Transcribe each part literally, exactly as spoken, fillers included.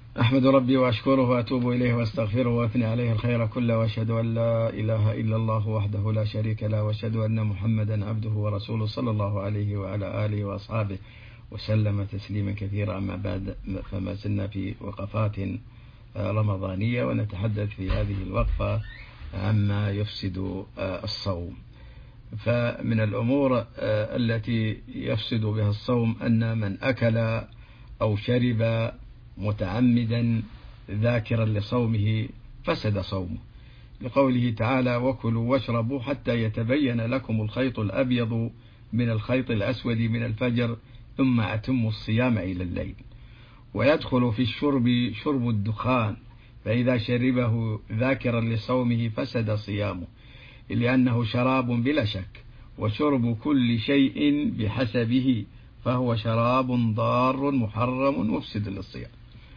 أحمد ربي وأشكره وأتوب إليه وأستغفره وأثني عليه الخير كله، وأشهد أن لا إله إلا الله وحده لا شريك له، وأشهد أن محمدا عبده ورسوله صلى الله عليه وعلى آله وأصحابه وسلم تسليما كثيرا. أما بعد، فما زلنا في وقفات رمضانية، ونتحدث في هذه الوقفة عما يفسد الصوم. فمن الأمور التي يفسد بها الصوم أن من أكل أو شرب متعمدا ذاكرا لصومه فسد صومه، لقوله تعالى: وكلوا واشربوا حتى يتبين لكم الخيط الأبيض من الخيط الأسود من الفجر ثم أتموا الصيام إلى الليل. ويدخل في الشرب شرب الدخان، فإذا شربه ذاكرا لصومه فسد صيامه، لأنه شراب بلا شك، وشرب كل شيء بحسبه فهو شراب ضار محرم مفسد للصيام.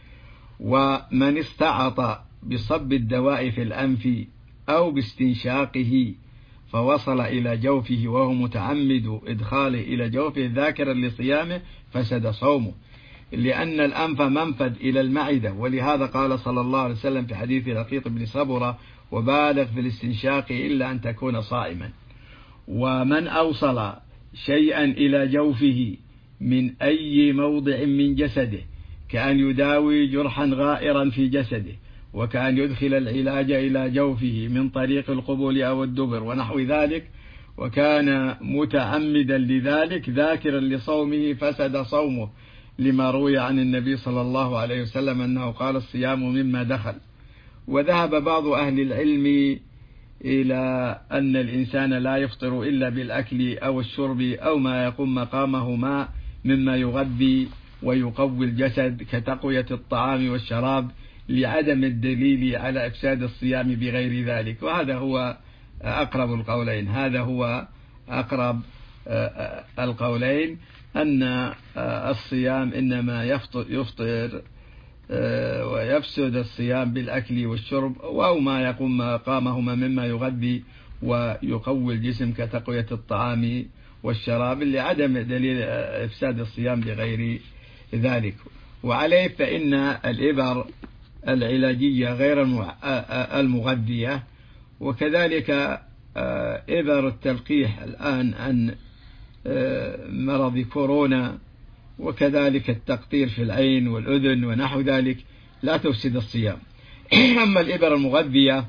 ومن استعط بصب الدواء في الأنف أو باستنشاقه فوصل إلى جوفه وهو متعمد إدخاله إلى جوفه ذاكرا لصيامه فسد صومه، لأن الأنف منفذ إلى المعدة، ولهذا قال صلى الله عليه وسلم في حديث لقيط بن صبرة: وبالغ في الاستنشاق إلا أن تكون صائما. ومن أوصل شيئا إلى جوفه من أي موضع من جسده، كأن يداوي جرحا غائرا في جسده، وكأن يدخل العلاج إلى جوفه من طريق القبول أو الدبر ونحو ذلك، وكان متعمدا لذلك ذاكرا لصومه فسد صومه، لما روي عن النبي صلى الله عليه وسلم أنه قال: الصيام مما دخل. وذهب بعض أهل العلم إلى أن الإنسان لا يفطر إلا بالأكل أو الشرب أو ما يقوم مقامهما مما يغذي ويقوي الجسد كتقوية الطعام والشراب، لعدم الدليل على إفساد الصيام بغير ذلك. وهذا هو أقرب القولين، هذا هو أقرب القولين أن الصيام إنما يفطر, يفطر ويفسد الصيام بالأكل والشرب أو ما يقوم مقامهما مما يغذي ويقوي الجسم كتقوية الطعام والشراب، لعدم دليل إفساد الصيام بغير ذلك. وعليه فإن الإبر العلاجية غير المغذية، وكذلك إبر التلقيح الآن عن مرض كورونا، وكذلك التقطير في العين والأذن ونحو ذلك لا تفسد الصيام. أما الإبر المغذية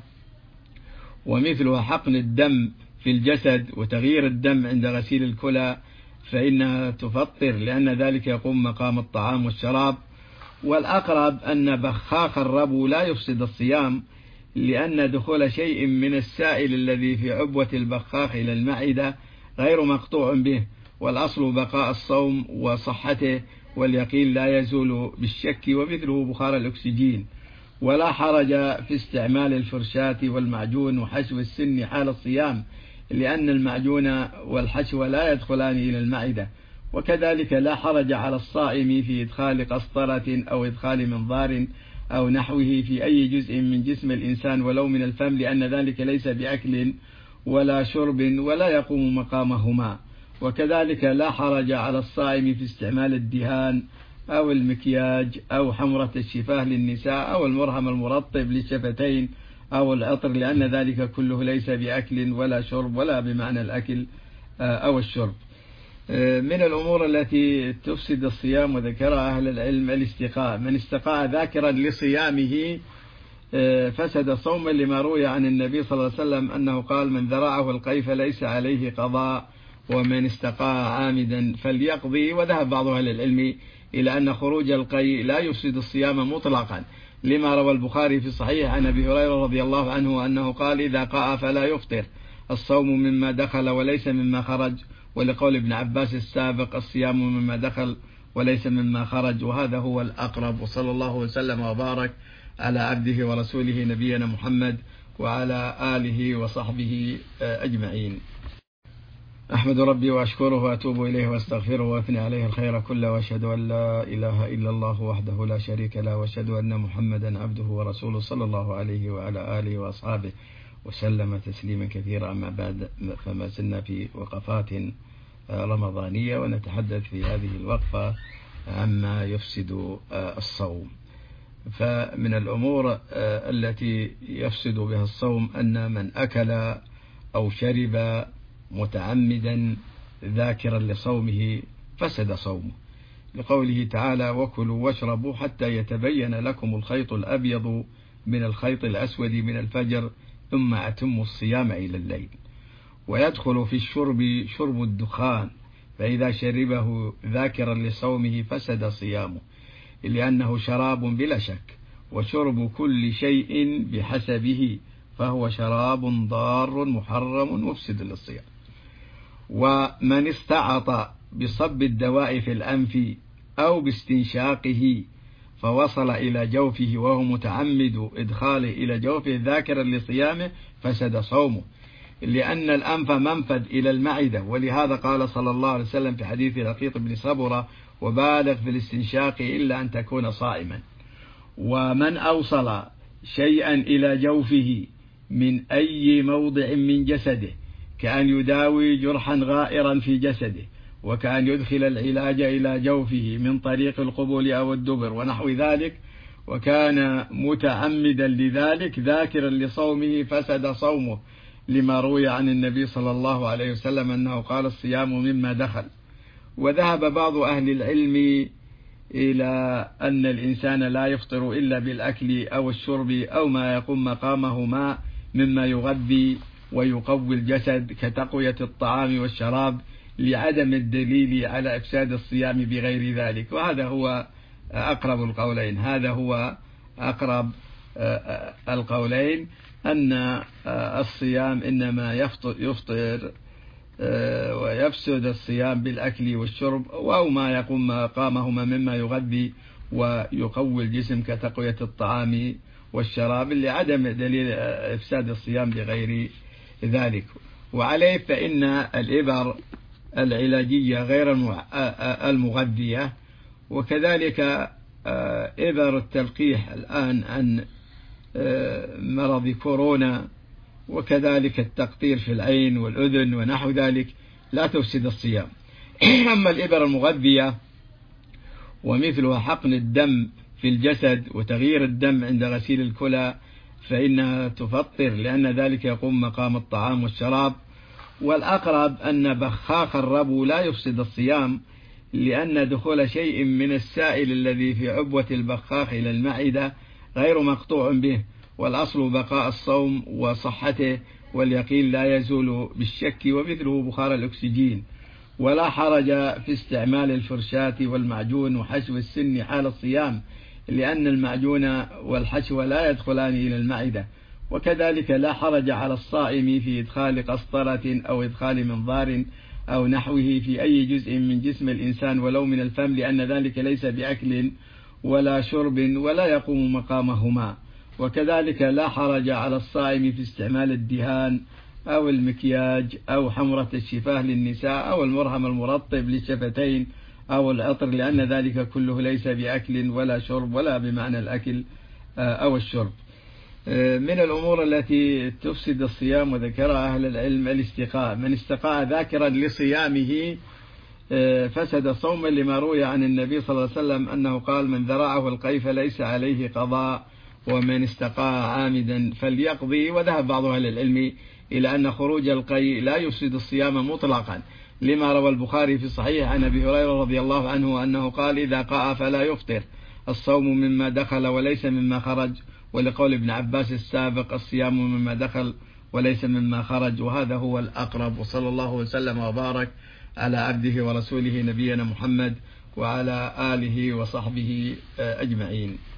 ومثلها حقن الدم في الجسد وتغيير الدم عند غسيل الكلى فإنها تفطر، لأن ذلك يقوم مقام الطعام والشراب. والأقرب أن بخاخ الربو لا يفسد الصيام، لأن دخول شيء من السائل الذي في عبوة البخاخ إلى المعدة غير مقطوع به، والأصل بقاء الصوم وصحته، واليقين لا يزول بالشك، ومثله بخار الأكسجين. ولا حرج في استعمال الفرشاة والمعجون وحشو السن حال الصيام، لأن المعجون والحشو لا يدخلان إلى المعدة. وكذلك لا حرج على الصائم في إدخال قسطرة أو إدخال منظار أو نحوه في أي جزء من جسم الإنسان ولو من الفم، لأن ذلك ليس بأكل ولا شرب ولا يقوم مقامهما. وكذلك لا حرج على الصائم في استعمال الدهان أو المكياج أو حمرة الشفاه للنساء أو المرهم المرطب للشفتين أو العطر، لأن ذلك كله ليس بأكل ولا شرب ولا بمعنى الأكل أو الشرب. من الأمور التي تفسد الصيام وذكرها أهل العلم الاستقاء، من استقاء ذاكرا لصيامه فسد صوما، لما روي عن النبي صلى الله عليه وسلم أنه قال: من ذرعه القي فليس عليه قضاء، ومن استقاء عامدا فليقضي. وذهب بعض أهل العلم إلى أن خروج القي لا يفسد الصيام مطلقا، لما روى البخاري في صحيح عن أبي هريرة رضي الله عنه أنه قال: إذا قاء فلا يفطر، الصوم مما دخل وليس مما خرج. ولقول ابن عباس السابق: الصيام مما دخل وليس مما خرج. وهذا هو الأقرب. وصلى الله وسلم وبارك على عبده ورسوله نبينا محمد وعلى آله وصحبه أجمعين. أحمد ربي وأشكره وأتوب إليه وأستغفره وأثني عليه الخير كله، وأشهد أن لا إله إلا الله وحده لا شريك له، وأشهد أن محمدا عبده ورسوله صلى الله عليه وعلى آله وأصحابه وسلم تسليما كثيرا. أما بعد، فما زلنا في وقفات رمضانية، ونتحدث في هذه الوقفة عما يفسد الصوم. فمن الأمور التي يفسد بها الصوم أن من أكل أو شرب متعمدا ذاكرا لصومه فسد صومه، لقوله تعالى: وكلوا واشربوا حتى يتبين لكم الخيط الأبيض من الخيط الأسود من الفجر ثم أتموا الصيام إلى الليل. ويدخل في الشرب شرب الدخان، فإذا شربه ذاكرا لصومه فسد صيامه، لأنه شراب بلا شك، وشرب كل شيء بحسبه فهو شراب ضار محرم مفسد للصيام. ومن استعط بصب الدواء في الأنف أو باستنشاقه فوصل إلى جوفه وهو متعمد إدخاله إلى جوفه ذاكرا لصيامه فسد صومه، لأن الأنف منفذ إلى المعدة، ولهذا قال صلى الله عليه وسلم في حديث لقيط بن صبرة: وبالغ في الاستنشاق إلا أن تكون صائما. ومن أوصل شيئا إلى جوفه من أي موضع من جسده، كأن يداوي جرحا غائرا في جسده، وكأن يدخل العلاج إلى جوفه من طريق القبول أو الدبر ونحو ذلك، وكان متعمدا لذلك ذاكرا لصومه فسد صومه، لما روي عن النبي صلى الله عليه وسلم أنه قال: الصيام مما دخل. وذهب بعض أهل العلم إلى أن الإنسان لا يفطر إلا بالأكل أو الشرب أو ما يقوم مقامهما مما يغذي ويقوي الجسد كتقوية الطعام والشراب، لعدم الدليل على إفساد الصيام بغير ذلك. وهذا هو أقرب القولين، هذا هو أقرب القولين، أن الصيام إنما يفطر, يفطر ويفسد الصيام بالأكل والشرب أو ما يقوم مقامهما مما يغذي ويقوي الجسم كتقوية الطعام والشراب، لعدم دليل إفساد الصيام بغير ذلك. وعليه فإن الإبر العلاجية غير المغذية، وكذلك إبر التلقيح الآن عن مرض كورونا، وكذلك التقطير في العين والأذن ونحو ذلك لا تفسد الصيام. أما الإبر المغذية ومثلها حقن الدم في الجسد وتغيير الدم عند غسيل الكلى فإنها تفطر، لأن ذلك يقوم مقام الطعام والشراب. والأقرب أن بخاخ الربو لا يفسد الصيام، لأن دخول شيء من السائل الذي في عبوة البخاخ إلى المعدة غير مقطوع به، والأصل بقاء الصوم وصحته، واليقين لا يزول بالشك، ومثله بخار الأكسجين. ولا حرج في استعمال الفرشاة والمعجون وحشو السن حال الصيام، لأن المعجون والحشو لا يدخلان إلى المعدة. وكذلك لا حرج على الصائم في إدخال قسطرة أو إدخال منظار أو نحوه في أي جزء من جسم الإنسان ولو من الفم، لأن ذلك ليس بأكل ولا شرب ولا يقوم مقامهما. وكذلك لا حرج على الصائم في استعمال الدهان أو المكياج أو حمرة الشفاه للنساء أو المرهم المرطب للشفتين أو العطر، لأن ذلك كله ليس بأكل ولا شرب ولا بمعنى الأكل أو الشرب. من الأمور التي تفسد الصيام وذكرها أهل العلم الاستقاء، من استقاء ذاكرا لصيامه فسد صوما، لما روي عن النبي صلى الله عليه وسلم أنه قال: من ذرعه القيء فليس عليه قضاء، ومن استقاء عامدا فليقضي. وذهب بعض أهل العلم إلى أن خروج القيء لا يفسد الصيام مطلقا، لما روى البخاري في صحيح عن أبي هريرة رضي الله عنه أنه قال: إذا قاء فلا يفطر، الصوم مما دخل وليس مما خرج. ولقول ابن عباس السابق: الصيام مما دخل وليس مما خرج. وهذا هو الأقرب. وصلى الله وسلم وبارك على عبده ورسوله نبينا محمد وعلى آله وصحبه أجمعين.